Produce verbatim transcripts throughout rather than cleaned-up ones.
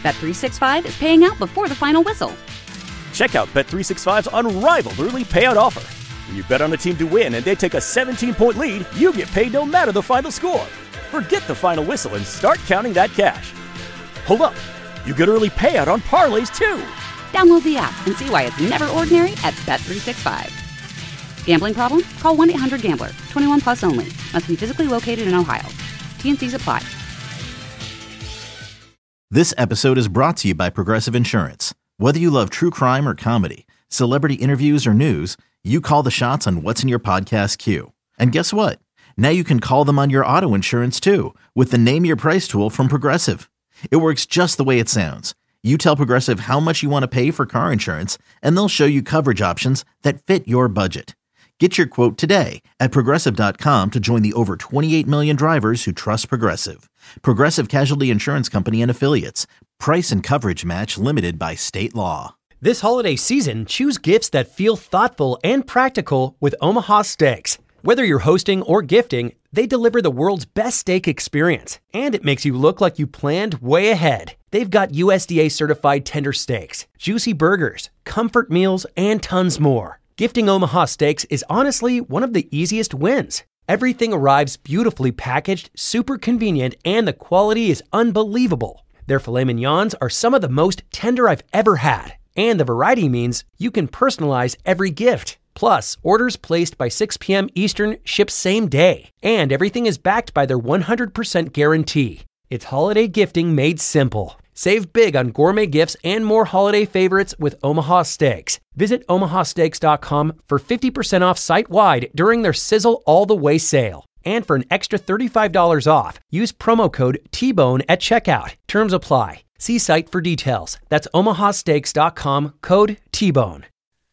Bet three sixty-five is paying out before the final whistle. Check out Bet three sixty-five's unrivaled early payout offer. When you bet on a team to win and they take a seventeen-point lead, you get paid no matter the final score. Forget the final whistle and start counting that cash. Hold up. You get early payout on parlays, too. Download the app and see why it's never ordinary at Bet three sixty-five. Gambling problem? Call one eight hundred gambler. twenty-one plus only. Must be physically located in Ohio. T N Cs apply. This episode is brought to you by Progressive Insurance. Whether you love true crime or comedy, celebrity interviews or news, you call the shots on what's in your podcast queue. And guess what? Now you can call them on your auto insurance too with the Name Your Price tool from Progressive. It works just the way it sounds. You tell Progressive how much you want to pay for car insurance, and they'll show you coverage options that fit your budget. Get your quote today at Progressive dot com to join the over twenty-eight million drivers who trust Progressive. Progressive Casualty Insurance Company and Affiliates. Price and coverage match limited by state law. This holiday season, choose gifts that feel thoughtful and practical with Omaha Steaks. Whether you're hosting or gifting, they deliver the world's best steak experience, and it makes you look like you planned way ahead. They've got U S D A-certified tender steaks, juicy burgers, comfort meals, and tons more. Gifting Omaha Steaks is honestly one of the easiest wins. Everything arrives beautifully packaged, super convenient, and the quality is unbelievable. Their filet mignons are some of the most tender I've ever had, and the variety means you can personalize every gift. Plus, orders placed by six p.m. Eastern ship same day, and everything is backed by their one hundred percent guarantee. It's holiday gifting made simple. Save big on gourmet gifts and more holiday favorites with Omaha Steaks. Visit omaha steaks dot com for fifty percent off site-wide during their Sizzle All the Way sale. And for an extra thirty-five dollars off, use promo code T Bone at checkout. Terms apply. See site for details. That's omaha steaks dot com, code T Bone.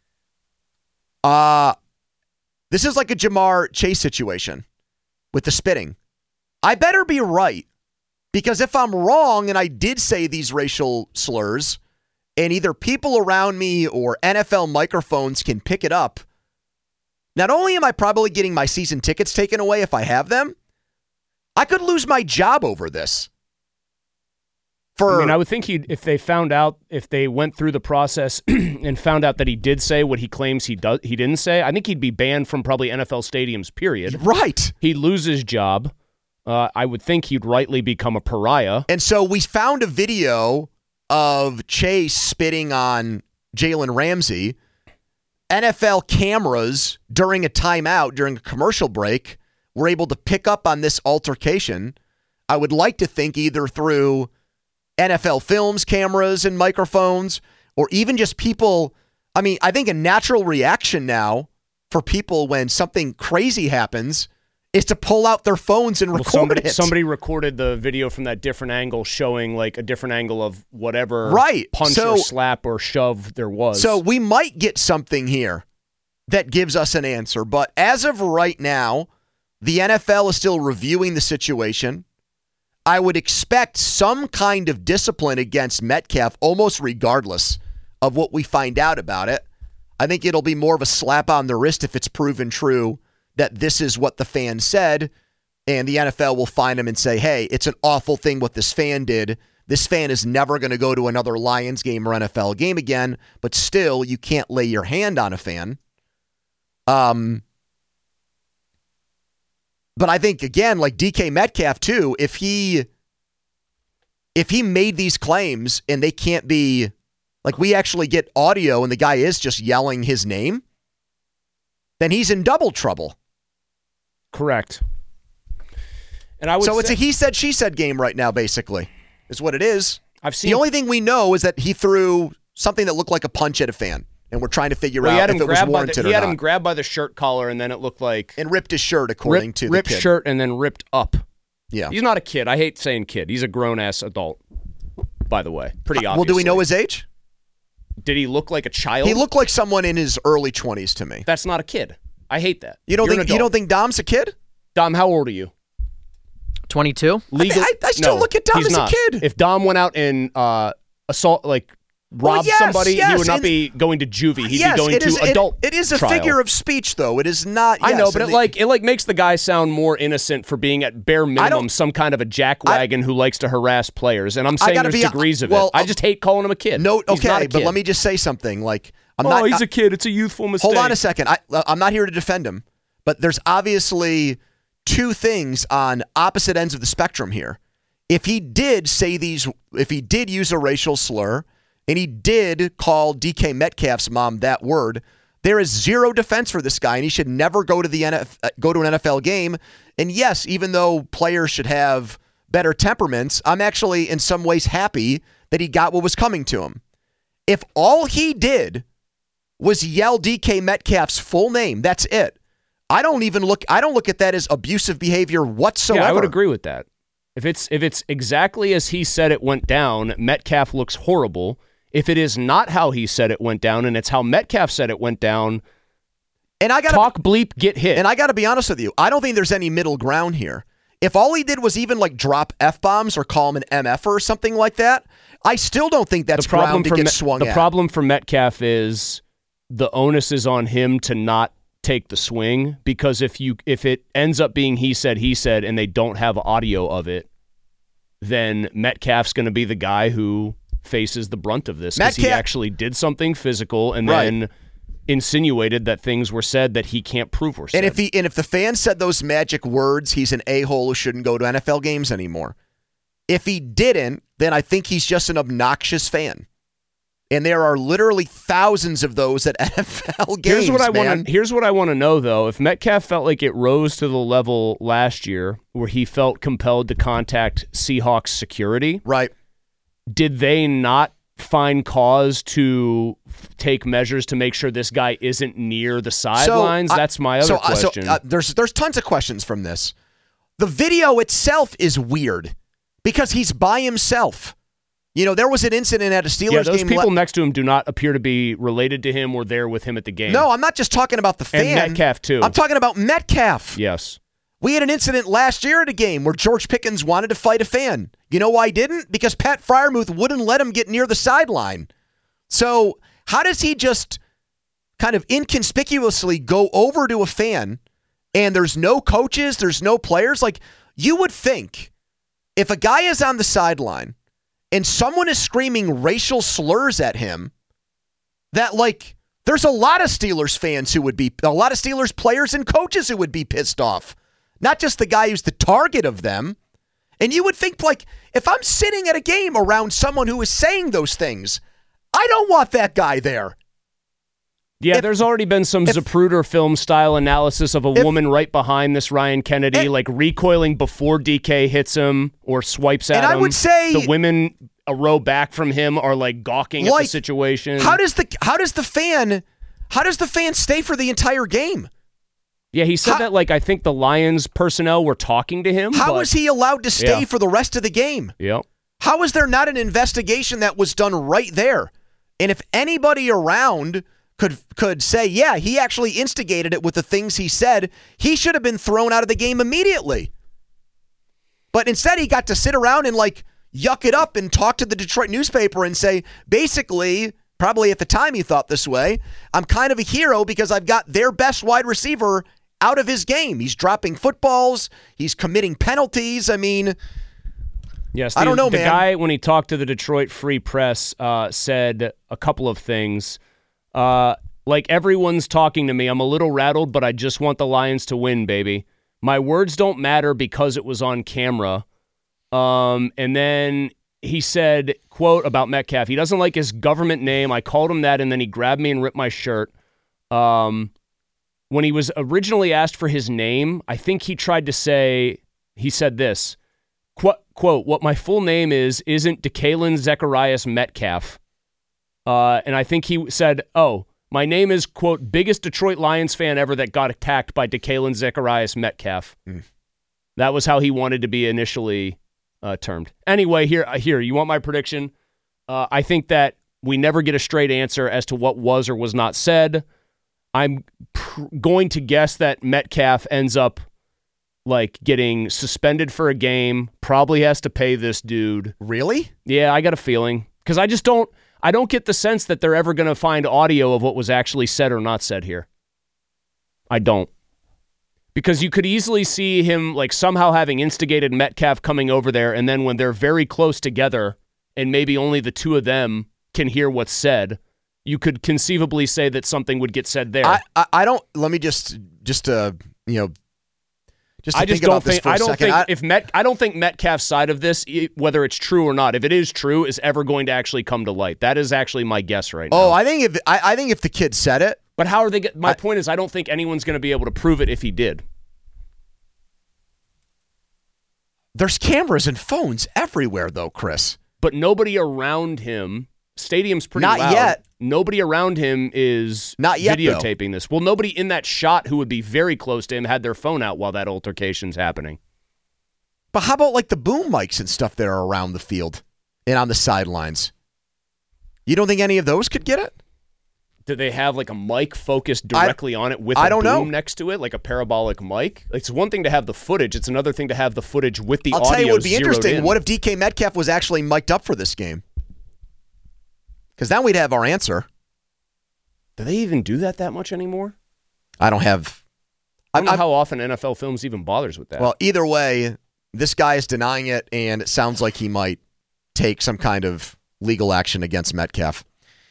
Uh, this is like a Jamar Chase situation with the spitting. I better be right, because if I'm wrong and I did say these racial slurs, and either people around me or N F L microphones can pick it up, not only am I probably getting my season tickets taken away if I have them, I could lose my job over this. For, I mean, I would think he'd, if they found out, if they went through the process and found out that he did say what he claims he does, he didn't say, I think he'd be banned from probably N F L stadiums, period. Right. He'd lose his job. Uh, I would think he'd rightly become a pariah. And so we found a video of Chase spitting on Jalen Ramsey. N F L cameras during a timeout, during a commercial break, were able to pick up on this altercation. I would like to think either through N F L Films cameras and microphones, or even just people. I mean, I think a natural reaction now for people when something crazy happens is to pull out their phones and record well, somebody, it. Somebody recorded the video from that different angle, showing like a different angle of whatever right. punch so, or slap or shove there was. So we might get something here that gives us an answer. But as of right now, the N F L is still reviewing the situation. I would expect some kind of discipline against Metcalf almost regardless of what we find out about it. I think it'll be more of a slap on the wrist if it's proven true that this is what the fan said, and the N F L will find him and say, hey, it's an awful thing what this fan did. This fan is never going to go to another Lions game or N F L game again, but still, you can't lay your hand on a fan. Um... But I think, again, like D K Metcalf, too, if he if he made these claims and they can't be, like we actually get audio and the guy is just yelling his name, then he's in double trouble. Correct. And I would so say, it's a he said, she said game right now, basically, is what it is. I've seen the only thing we know is that he threw something that looked like a punch at a fan. And we're trying to figure well, out if it was warranted the, he or not. He had him grabbed by the shirt collar, and then it looked like... And ripped his shirt, according rip, to the ripped kid. shirt and then ripped up. Yeah. He's not a kid. I hate saying kid. He's a grown-ass adult, by the way. Pretty obvious. Well, do we know his age? Did he look like a child? He looked like someone in his early twenties to me. That's not a kid. I hate that. You don't You're think you don't think Dom's a kid? Dom, how old are you? twenty-two. Legal? I, I, I still no, look at Dom he's as not. a kid. If Dom went out and uh, assault, like robbed well, yes, somebody, yes, he would not and, be going to juvie. He'd yes, be going it to is, adult it, it is a trial. figure of speech, though. It is not. Yes, I know, but it the, like it like makes the guy sound more innocent for being at bare minimum don't- some kind of a jackwagon I- who likes to harass players. And I'm saying gotta there's be- degrees of well, it. I just hate calling him a kid. No, He's not okay, a but kid. let me just say something. Like, I'm oh, not. he's I, a kid. It's a youthful mistake. Hold on a second. I, I'm not here to defend him, but there's obviously two things on opposite ends of the spectrum here. If he did say these, if he did use a racial slur, and he did call D K Metcalf's mom that word, there is zero defense for this guy, and he should never go to the N F L, go to an N F L game. And yes, even though players should have better temperaments, I'm actually in some ways happy that he got what was coming to him. If all he did was yell D K Metcalf's full name, that's it. I don't even look. I don't look at that as abusive behavior whatsoever. Yeah, I would agree with that. If it's if it's exactly as he said it went down, Metcalf looks horrible. If it is not how he said it went down, and it's how Metcalf said it went down, and I got talk bleep get hit. And I got to be honest with you, I don't think there's any middle ground here. If all he did was even like drop F bombs or call him an M F or something like that, I still don't think that's the problem ground to for get Me- swung the at. problem for Metcalf is the onus is on him to not take the swing, because if you if it ends up being he said he said and they don't have audio of it, then Metcalf's going to be the guy who faces the brunt of this, because he Metcalf- actually did something physical and Right. then insinuated that things were said that he can't prove were said. And if he and if the fan said those magic words, he's an a-hole who shouldn't go to N F L games anymore. If he didn't, then I think he's just an obnoxious fan. And there are literally thousands of those at N F L games. Here's what I man. want to here's what I want to know though. If Metcalf felt like it rose to the level last year where he felt compelled to contact Seahawks security, Right. did they not find cause to f- take measures to make sure this guy isn't near the sidelines? So, I- That's my other so, uh, question. So, uh, there's there's tons of questions from this. The video itself is weird because he's by himself. You know, there was an incident at a Steelers yeah, those game. people le- next to him do not appear to be related to him or there with him at the game. No, I'm not just talking about the fan. And Metcalf, too. I'm talking about Metcalf. Yes. We had an incident last year at a game where George Pickens wanted to fight a fan. You know why he didn't? Because Pat Freiermuth wouldn't let him get near the sideline. So how does he just kind of inconspicuously go over to a fan and there's no coaches, there's no players? Like, you would think if a guy is on the sideline and someone is screaming racial slurs at him, that, like, there's a lot of Steelers fans who would be, a lot of Steelers players and coaches who would be pissed off. Not just the guy who's the target of them. And you would think, like, if I'm sitting at a game around someone who is saying those things, I don't want that guy there. Yeah, If- there's already been some if- Zapruder film style analysis of a if- woman right behind this Ryan Kennedy, And- like recoiling before D K hits him or swipes at And him. I would say- the women a row back from him are like gawking at Like, the situation. How does the how does the fan how does the fan stay for the entire game? yeah, he said how- that like I think the Lions personnel were talking to him. How but, is he allowed to stay Yeah. for the rest of the game? Yep. How is there not an investigation that was done right there? And if anybody around could could say, yeah, he actually instigated it with the things he said, he should have been thrown out of the game immediately. But instead, he got to sit around and like yuck it up and talk to the Detroit newspaper and say, basically, probably at the time he thought this way, I'm kind of a hero because I've got their best wide receiver out of his game. He's dropping footballs. He's committing penalties. I mean, Yes, I the, don't know, the man. guy, when he talked to the Detroit Free Press, uh, said a couple of things. Uh, like, everyone's talking to me. I'm a little rattled, but I just want the Lions to win, baby. My words don't matter because it was on camera. Um, and then he said, quote, about Metcalf, he doesn't like his government name. I called him that, and then he grabbed me and ripped my shirt. Um, when he was originally asked for his name, I think he tried to say, he said this, Qu- quote, what my full name is isn't DeKalen Zechariah Metcalf. Uh, and I think he said, oh, my name is, quote, biggest Detroit Lions fan ever that got attacked by DeKalen Zechariah Metcalf. Mm. That was how he wanted to be initially uh, termed. Anyway, here, here, you want my prediction? Uh, I think that we never get a straight answer as to what was or was not said. I'm pr- going to guess that Metcalf ends up like getting suspended for a game, probably has to pay this dude. really? Yeah, I got a feeling. Because I just don't I don't get the sense that they're ever going to find audio of what was actually said or not said here. I don't. Because you could easily see him like somehow having instigated Metcalf coming over there, and then when they're very close together and maybe only the two of them can hear what's said, you could conceivably say that something would get said there. I, I, I don't. Let me just just uh you know just to I just think about don't think this for a I don't second. think I, if Met I don't think Metcalf's side of this, whether it's true or not, if it is true, is ever going to actually come to light. That is actually my guess right now. oh, I think if I, I think if the kid said it, but how are they? Get, my I, point is, I don't think anyone's going to be able to prove it if he did. There's cameras and phones everywhere, though, Chris. But nobody around him. Stadium's pretty Not loud. yet. Nobody around him is Not yet, videotaping this. Well, nobody in that shot who would be very close to him had their phone out while that altercation's happening. But how about like the boom mics and stuff that are around the field and on the sidelines? You don't think any of those could get it? Do they have like a mic focused directly I, on it with a I don't boom know. next to it, like a parabolic mic? It's one thing to have the footage. It's another thing to have the footage with the I'll audio tell you what would be zeroed interesting. in. What if D K Metcalf was actually mic'd up for this game? Because then we'd have our answer. Do they even do that that much anymore? I don't have... I don't know I'm, how often N F L Films even bothers with that. Well, either way, this guy is denying it, and it sounds like he might take some kind of legal action against Metcalf.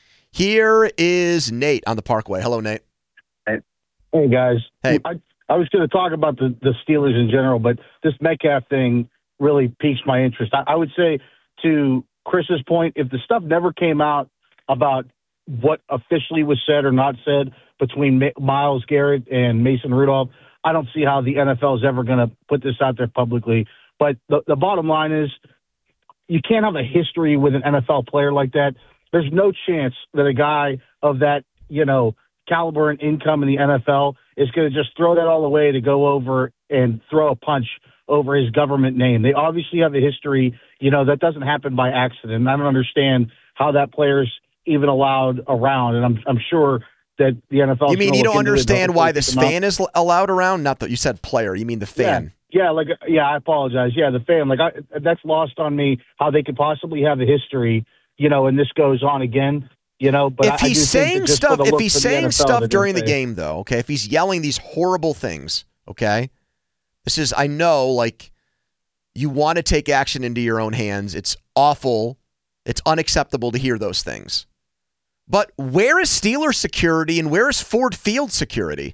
Here is Nate on the Parkway. Hello, Nate. Hey, guys. Hey. I, I was going to talk about the, the Steelers in general, but this Metcalf thing really piques my interest. I, I would say, to Chris's point, if the stuff never came out about what officially was said or not said between Myles Garrett and Mason Rudolph, I don't see how the N F L is ever going to put this out there publicly. But the, the bottom line is you can't have a history with an N F L player like that. There's no chance that a guy of that, you know, caliber and income in the N F L is going to just throw that all away to go over and throw a punch over his government name. They obviously have a history. You know, that doesn't happen by accident. I don't understand how that player's even allowed around, and I'm I'm sure that the N F L. You mean you don't understand why this fan is allowed around? Not that you said player. You mean the fan? Yeah, yeah, like yeah. I apologize. Yeah, the fan. Like I, that's lost on me. How they could possibly have a history, you know, and this goes on again. You know, but if I, he's I saying stuff, if he's saying N F L, stuff during the say. game, though, okay, if he's yelling these horrible things, okay, this is I know like you want to take action into your own hands. It's awful. It's unacceptable to hear those things. But where is Steelers security and where is Ford Field security?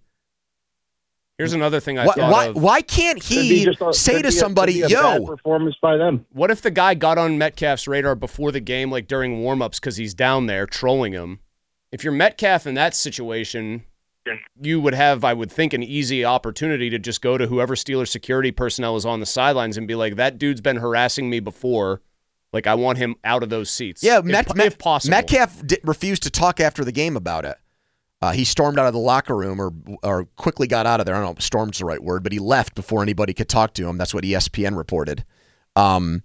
Here's another thing I why, thought why, of. why can't he a, say to somebody, a, yo, bad performance by them. What if the guy got on Metcalf's radar before the game, like during warmups, because he's down there trolling him? If you're Metcalf in that situation, you would have, I would think, an easy opportunity to just go to whoever Steelers security personnel is on the sidelines and be like, that dude's been harassing me before. Like, I want him out of those seats. Yeah, if, Met, if possible. Metcalf di- refused to talk after the game about it. Uh, he stormed out of the locker room or or quickly got out of there. I don't know if stormed's the right word, but he left before anybody could talk to him. That's what E S P N reported. Um,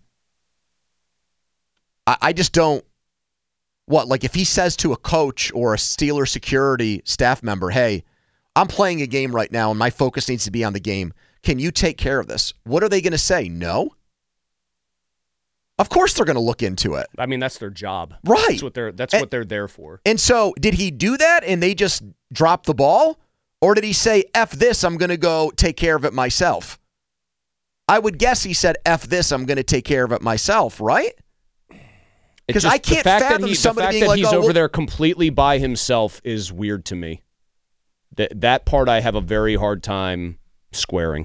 I, I just don't... What, like if he says to a coach or a Steeler security staff member, hey, I'm playing a game right now and my focus needs to be on the game. Can you take care of this? What are they going to say? No? Of course they're going to look into it. I mean, that's their job. Right. That's what they're that's and, what they're there for. And so, did he do that and they just dropped the ball? Or did he say, F this, I'm going to go take care of it myself? I would guess he said, F this, I'm going to take care of it myself, right? Because I can't the fact fathom that he, somebody the fact being that like, he's oh, over well, there completely by himself is weird to me. That that part I have a very hard time squaring.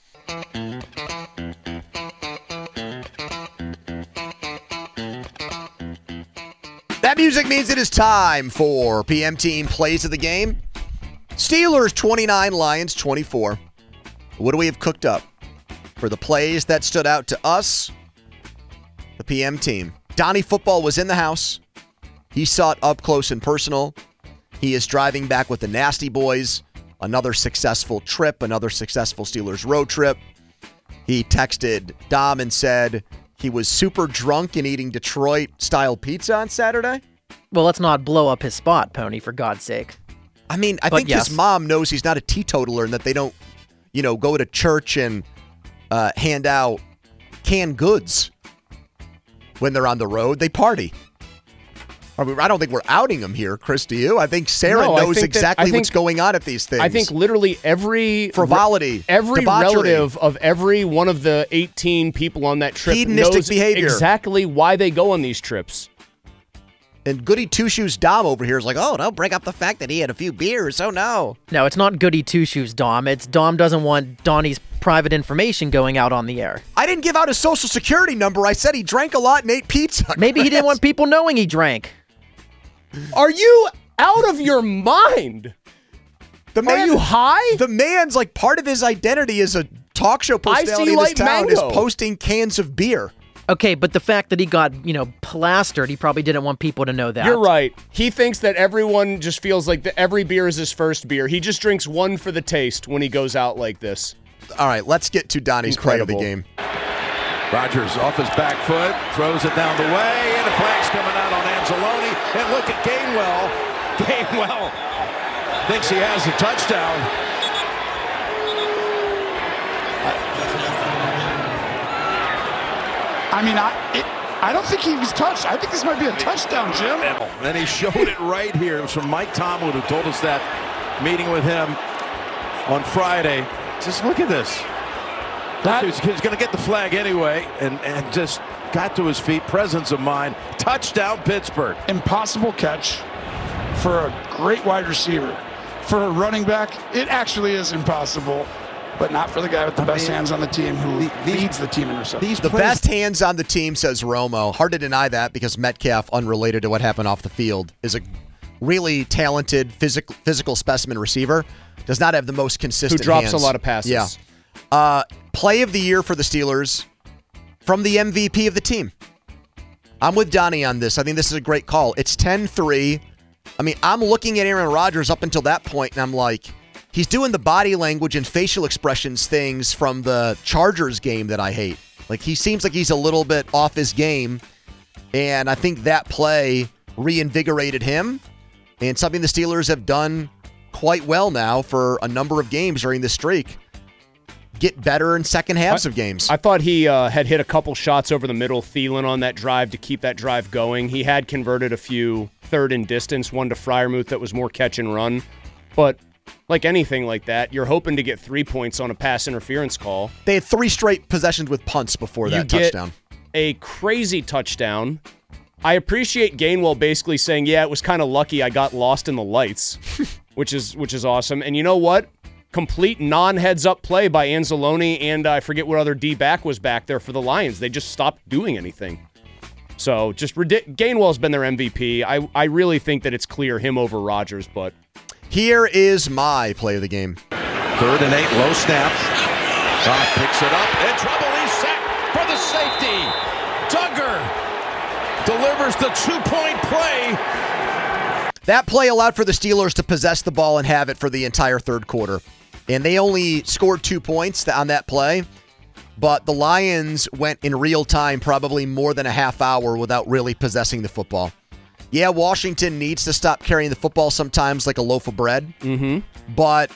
That music means it is time for P M Team Plays of the Game. Steelers twenty-nine, Lions twenty-four. What do we have cooked up for the plays that stood out to us? The P M Team. Donnie Football was in the house. He saw it up close and personal. He is driving back with the Nasty Boys. Another successful trip, another successful Steelers road trip. He texted Dom and said he was super drunk and eating Detroit-style pizza on Saturday. Well, let's not blow up his spot, Pony, for God's sake. I mean, I But think yes. his mom knows he's not a teetotaler and that they don't, you know, go to church and uh, hand out canned goods when they're on the road. They party. I mean, I don't think we're outing him here, Chris, do you? I think Sarah No, I knows think that- exactly I think- what's going on at these things. I think literally every frivolity, every debauchery. relative of every one of the eighteen people on that trip Hedonistic knows behavior. exactly why they go on these trips. And Goody Two Shoes Dom over here is like, oh, don't bring up the fact that he had a few beers. Oh, no. No, it's not Goody Two Shoes, Dom. It's Dom doesn't want Donnie's private information going out on the air. I didn't give out his social security number. I said he drank a lot and ate pizza. Maybe he didn't want people knowing he drank. Are you out of your mind? The man, Are you high? The man's like part of his identity as a talk show personality in this Light town Mango. is posting cans of beer. Okay, but the fact that he got, you know, plastered, he probably didn't want people to know that. You're right. He thinks that everyone just feels like the, every beer is his first beer. He just drinks one for the taste when he goes out like this. All right, let's get to Donnie's play of the Incredible. game. Rodgers off his back foot, throws it down the way, and a flag's coming out on Anzalone. And look at Gainwell. Gainwell thinks he has a touchdown. I mean, I it, I don't think he was touched. I think this might be a touchdown, Jim. And he showed it right here. It was from Mike Tomlin, who told us that, meeting with him on Friday. Just look at this. That- He's, he's going to get the flag anyway, and, and just got to his feet. Presence of mind. Touchdown, Pittsburgh. Impossible catch for a great wide receiver. For a running back, it actually is impossible, but not for the guy with the I best mean, hands on the team who the- these- leads the team in receptions. These The plays- best hands on the team, says Romo. Hard to deny that because Metcalf, unrelated to what happened off the field, is a really talented physical physical specimen receiver. Does not have the most consistent Who drops hands. a lot of passes. Yeah. Uh, play of the year for the Steelers from the M V P of the team. I'm with Donnie on this. I think this is a great call. It's ten three. I mean, I'm looking at Aaron Rodgers up until that point, and I'm like, he's doing the body language and facial expressions things from the Chargers game that I hate. Like, he seems like he's a little bit off his game, and I think that play reinvigorated him, and something the Steelers have done quite well now for a number of games during this streak. Get better in second halves I, of games. I thought he uh, had hit a couple shots over the middle, Thielen on that drive to keep that drive going. He had converted a few third and distance, one to Freiermuth that was more catch and run. But like anything like that, you're hoping to get three points on a pass interference call. They had three straight possessions with punts before that you touchdown. Get a crazy touchdown. I appreciate Gainwell basically saying, yeah, it was kind of lucky I got lost in the lights, which is which is awesome. And you know what? Complete non-heads-up play by Anzalone, and I forget what other D-back was back there for the Lions. They just stopped doing anything. So just ridic- Gainwell's been their M V P. I, I really think that it's clear him over Rodgers, but Here is my play of the game. Third and eight, low snap. Goff picks it up. In trouble, he's sacked for the safety. Duggar delivers the two-point play. That play allowed for the Steelers to possess the ball and have it for the entire third quarter. And they only scored two points on that play. But the Lions went in real time probably more than a half hour without really possessing the football. Yeah, Washington needs to stop carrying the football sometimes like a loaf of bread. mm-hmm. But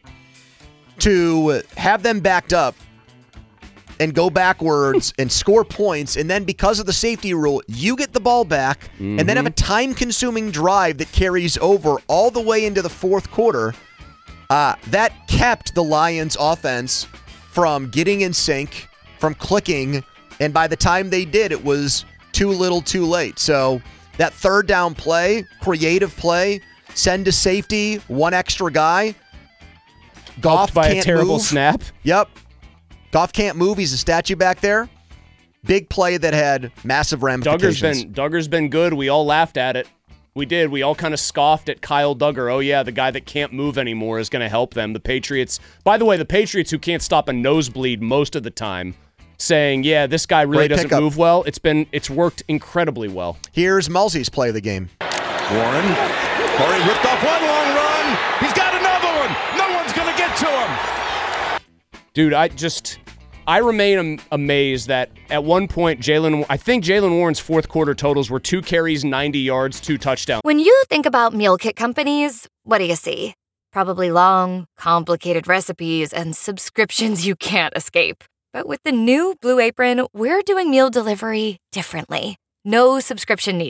to have them backed up and go backwards and score points, and then because of the safety rule, you get the ball back, mm-hmm. and then have a time-consuming drive that carries over all the way into the fourth quarter, uh, that kept the Lions' offense from getting in sync, from clicking, and by the time they did, it was too little too late. So that third down play, creative play, send to safety, one extra guy. Goff by can't a terrible move. snap. Yep. Goff can't move. He's a statue back there. Big play that had massive ramifications. Duggar's been Duggar's been good. We all laughed at it. We did. We all kind of scoffed at Kyle Duggar. Oh, yeah, the guy that can't move anymore is going to help them. The Patriots, by the way, the Patriots who can't stop a nosebleed most of the time, saying, yeah, this guy really Great doesn't pickup. move well. It's been it's worked incredibly well. Here's Mulsey's play of the game. Warren. Corey ripped off one long run. He's got another one. No one's going to get to him. Dude, I just, I remain am- amazed that at one point, Jalen, I think Jalen Warren's fourth quarter totals were two carries, ninety yards, two touchdowns. When you think about meal kit companies, what do you see? Probably long, complicated recipes and subscriptions you can't escape. But with the new Blue Apron, we're doing meal delivery differently. No subscription needed.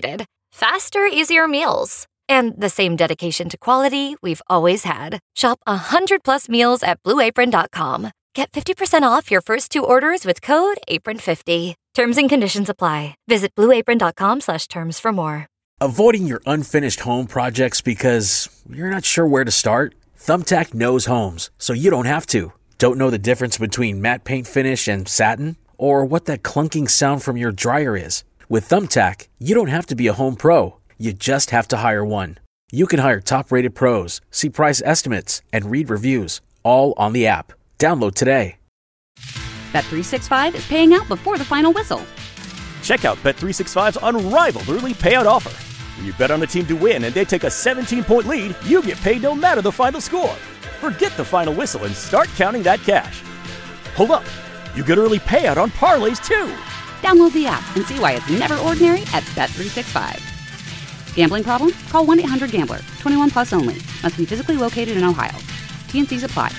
faster, easier meals. And the same dedication to quality we've always had. Shop one hundred plus meals at blue apron dot com. Get fifty percent off your first two orders with code apron fifty. Terms and conditions apply. Visit blue apron dot com slash terms for more. Avoiding your unfinished home projects because you're not sure where to start? Thumbtack knows homes, so you don't have to. Don't know the difference between matte paint finish and satin? Or what that clunking sound from your dryer is? With Thumbtack, you don't have to be a home pro. You just have to hire one. You can hire top-rated pros, see price estimates, and read reviews, all on the app. Download today. Bet three sixty-five is paying out before the final whistle. Check out Bet three sixty-five's unrivaled early payout offer. When you bet on a team to win and they take a seventeen-point lead, you get paid no matter the final score. Forget the final whistle and start counting that cash. Hold up. You get early payout on parlays, too. Download the app and see why it's never ordinary at Bet three sixty-five. Gambling problem? Call one eight hundred gambler. twenty-one plus only. Must be physically located in Ohio. T N Cs apply.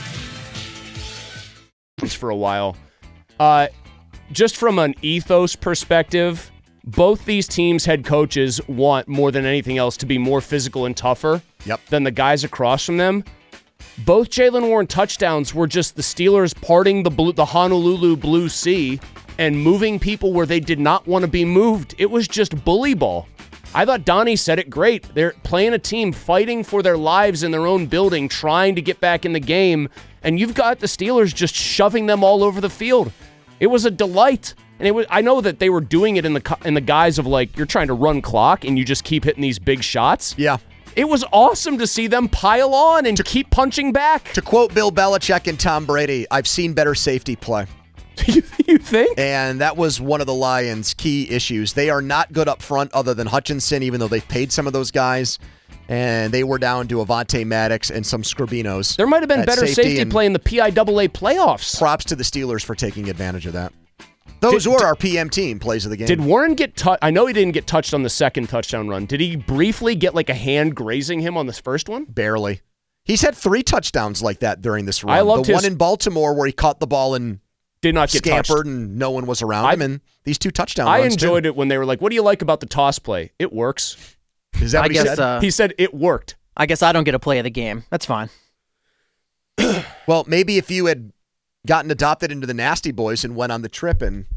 For a while. Uh, just from an ethos perspective, both these teams' head coaches want more than anything else to be more physical and tougher yep. than the guys across from them. Both Jaylen Warren touchdowns were just the Steelers parting the blue, the Honolulu Blue Sea and moving people where they did not want to be moved. It was just bully ball. I thought Donnie said it great. They're playing a team fighting for their lives in their own building, trying to get back in the game, and you've got the Steelers just shoving them all over the field. It was a delight. And it was, I know that they were doing it in the in the guise of like, you're trying to run clock and you just keep hitting these big shots. Yeah. It was awesome to see them pile on and to keep punching back. To quote Bill Belichick and Tom Brady, I've seen better safety play. You think? And that was one of the Lions' key issues. They are not good up front other than Hutchinson, even though they've paid some of those guys. And they were down to Avonte Maddox and some Scribinos. There might have been better safety, safety play in the P I A A playoffs. Props to the Steelers for taking advantage of that. Those did, were did, our P M team plays of the game. Did Warren get touched? I know he didn't get touched on the second touchdown run. Did he briefly get like a hand grazing him on this first one? Barely. He's had three touchdowns like that during this run. I loved the his, one in Baltimore where he caught the ball and did not get scampered touched. And no one was around I, him. And these two touchdown I runs enjoyed too. it when they were like, "What do you like about the toss play? It works." Is that what I he guess, said? Uh, he said it worked. I guess I don't get a play of the game. That's fine. Well, maybe if you had gotten adopted into the Nasty Boys and went on the trip and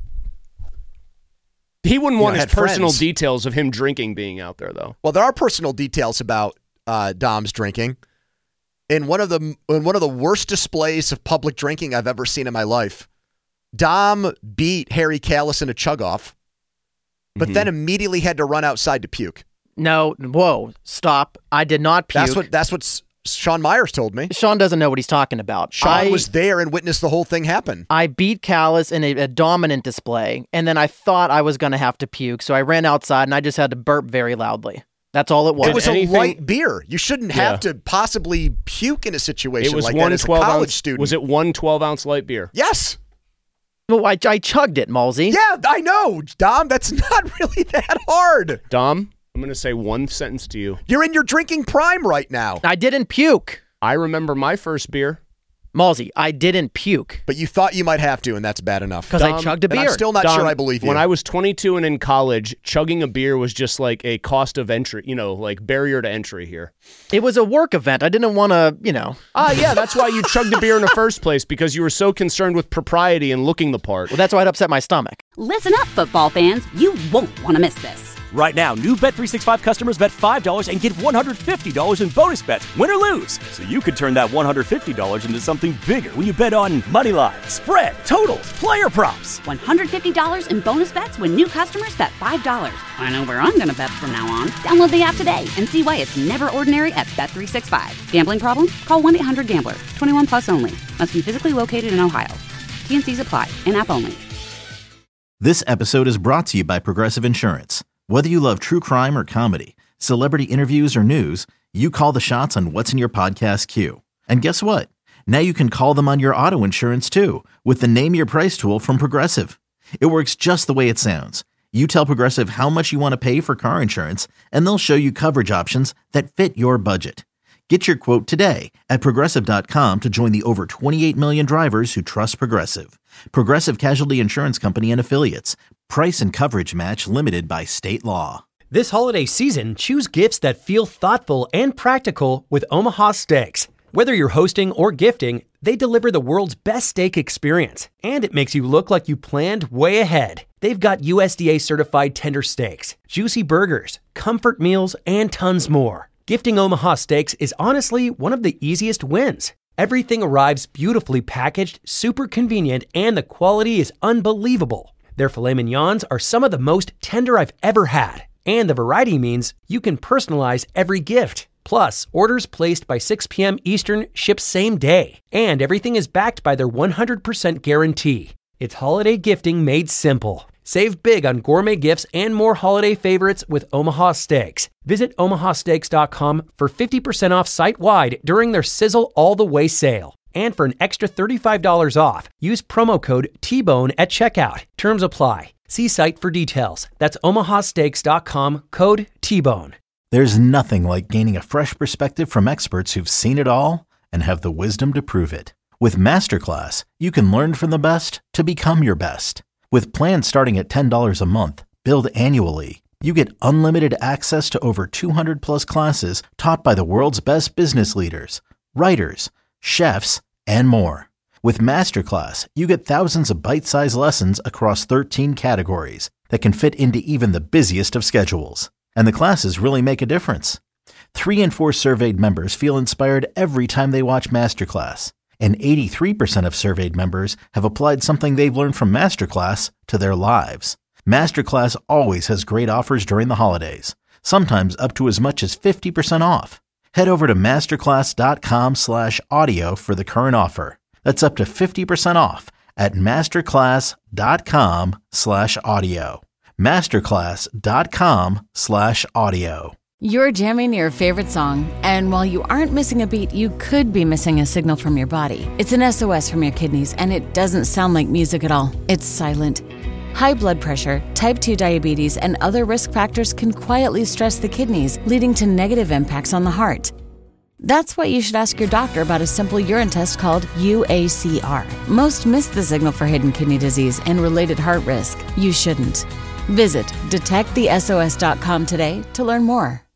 he wouldn't want you know, his personal friends. details of him drinking being out there, though. Well, there are personal details about uh, Dom's drinking. In one of the in one of the worst displays of public drinking I've ever seen in my life, Dom beat Harry Kalas in a chug-off, but Mm-hmm. then immediately had to run outside to puke. No, whoa, stop. I did not puke. That's what that's what S- Sean Myers told me. Sean doesn't know what he's talking about. Sean I, was there and witnessed the whole thing happen. I beat Callis in a, a dominant display, and then I thought I was going to have to puke, so I ran outside and I just had to burp very loudly. That's all it was. It was anything, a light beer. You shouldn't have yeah. to possibly puke in a situation It was like one that as a twelve college ounce, student. Was it one twelve-ounce light beer? Yes. Well, I, I chugged it, Malsey. Yeah, I know, Dom. That's not really that hard. Dom, I'm going to say one sentence to you. You're in your drinking prime right now. I didn't puke. I remember my first beer. Malsey, I didn't puke. But you thought you might have to, and that's bad enough. Because I chugged a beer. And I'm still not Dom, sure I believe you. When I was twenty-two and in college, chugging a beer was just like a cost of entry, you know, like barrier to entry here. It was a work event. I didn't want to, you know. Ah, yeah, that's why you chugged the beer in the first place, because you were so concerned with propriety and looking the part. Well, that's why it upset my stomach. Listen up, football fans. You won't want to miss this. Right now, new Bet three sixty-five customers bet five dollars and get one hundred fifty dollars in bonus bets, win or lose. So you could turn that one hundred fifty dollars into something bigger when you bet on money line, spread, totals, player props. one hundred fifty dollars in bonus bets when new customers bet five dollars. I know where I'm going to bet from now on. Download the app today and see why it's never ordinary at Bet three sixty-five. Gambling problem? Call one eight hundred gambler. twenty-one plus only. Must be physically located in Ohio. T N Cs apply. In-app only. This episode is brought to you by Progressive Insurance. Whether you love true crime or comedy, celebrity interviews or news, you call the shots on what's in your podcast queue. And guess what? Now you can call them on your auto insurance too with the Name Your Price tool from Progressive. It works just the way it sounds. You tell Progressive how much you want to pay for car insurance, and they'll show you coverage options that fit your budget. Get your quote today at Progressive dot com to join the over twenty-eight million drivers who trust Progressive. Progressive Casualty Insurance Company and Affiliates. Price and coverage match limited by state law. This holiday season, choose gifts that feel thoughtful and practical with Omaha Steaks. Whether you're hosting or gifting, they deliver the world's best steak experience, and it makes you look like you planned way ahead. They've got U S D A certified tender steaks, juicy burgers, comfort meals, and tons more. Gifting Omaha Steaks is honestly one of the easiest wins. Everything arrives beautifully packaged, super convenient, and the quality is unbelievable. Their filet mignons are some of the most tender I've ever had, and the variety means you can personalize every gift. Plus, orders placed by six p.m. Eastern ship same day, and everything is backed by their one hundred percent guarantee. It's holiday gifting made simple. Save big on gourmet gifts and more holiday favorites with Omaha Steaks. Visit omaha steaks dot com for fifty percent off site-wide during their Sizzle All the Way sale. And for an extra thirty-five dollars off, use promo code T Bone at checkout. Terms apply. See site for details. That's omaha steaks dot com, code T Bone. There's nothing like gaining a fresh perspective from experts who've seen it all and have the wisdom to prove it. With Masterclass, you can learn from the best to become your best. With plans starting at ten dollars a month, billed annually, you get unlimited access to over two hundred plus classes taught by the world's best business leaders, writers, chefs, and more. With Masterclass, you get thousands of bite-sized lessons across thirteen categories that can fit into even the busiest of schedules. And the classes really make a difference. Three in four surveyed members feel inspired every time they watch Masterclass. And eighty-three percent of surveyed members have applied something they've learned from Masterclass to their lives. Masterclass always has great offers during the holidays, sometimes up to as much as fifty percent off. Head over to masterclass dot com slash audio for the current offer. That's up to fifty percent off at masterclass dot com slash audio. masterclass dot com slash audio. You're jamming your favorite song, and while you aren't missing a beat, you could be missing a signal from your body. It's an S O S from your kidneys, and it doesn't sound like music at all. It's silent. High blood pressure, type two diabetes, and other risk factors can quietly stress the kidneys, leading to negative impacts on the heart. That's why you should ask your doctor about a simple urine test called U A C R. Most miss the signal for hidden kidney disease and related heart risk. You shouldn't. Visit detect the S O S dot com today to learn more.